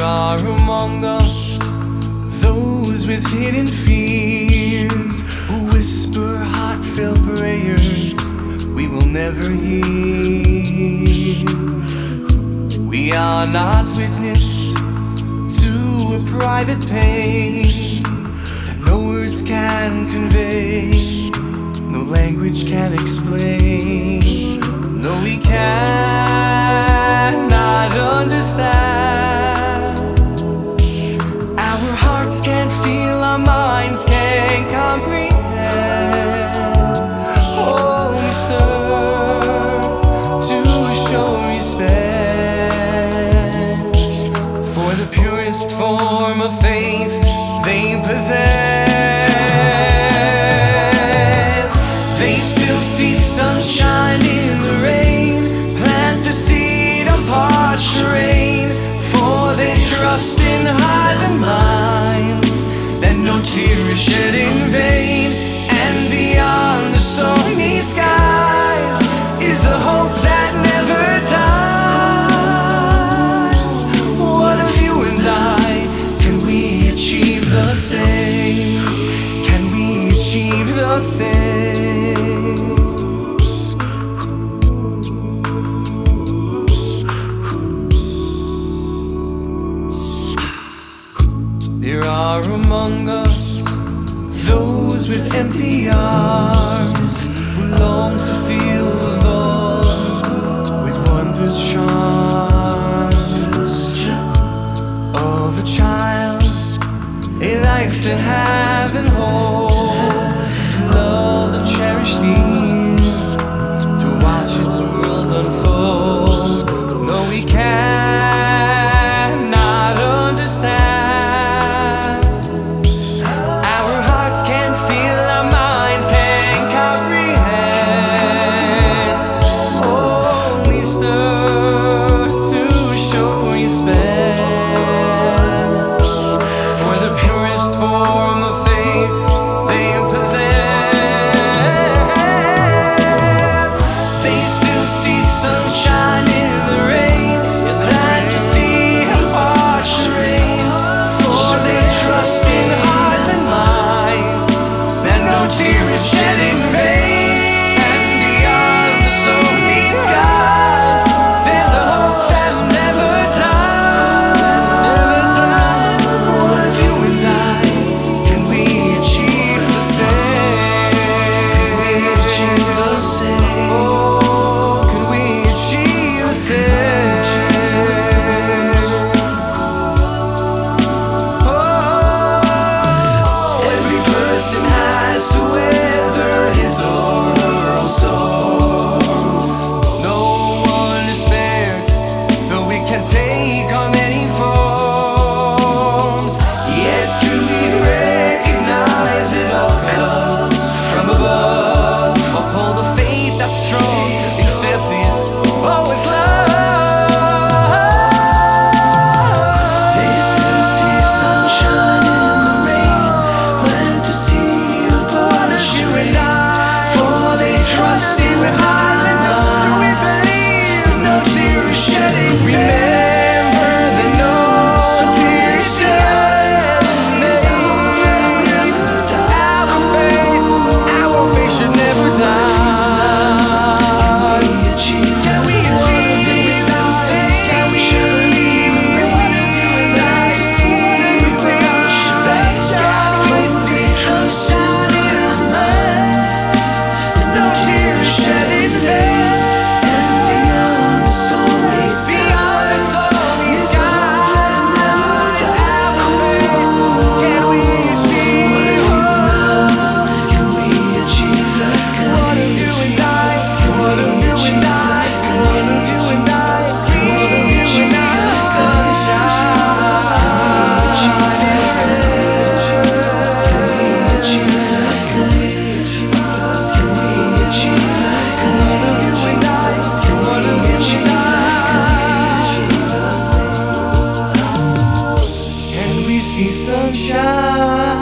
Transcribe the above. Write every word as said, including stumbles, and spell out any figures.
are among us those with hidden fears, who whisper heartfelt prayers we will never hear. We are not witness to a private pain that no words can convey, no language can explain. No, we cannot understand. Our hearts can't feel, our minds can't comprehend. Oh, we stir to show respect for the purest form of faith they possess. They still see sunshine in the rain, plant the seed on parched terrain, for they trust in heart and mind that no tear is shed in vain. And beyond the stormy skies is a hope that never dies. What of you and I? Can we achieve the same? Can we achieve the same? There are among us those with empty arms, who long to feel the love with wondrous charms of a child, a life to have and hold, to love and cherish near, to watch its world unfold. No, we cannot understand. See sunshine.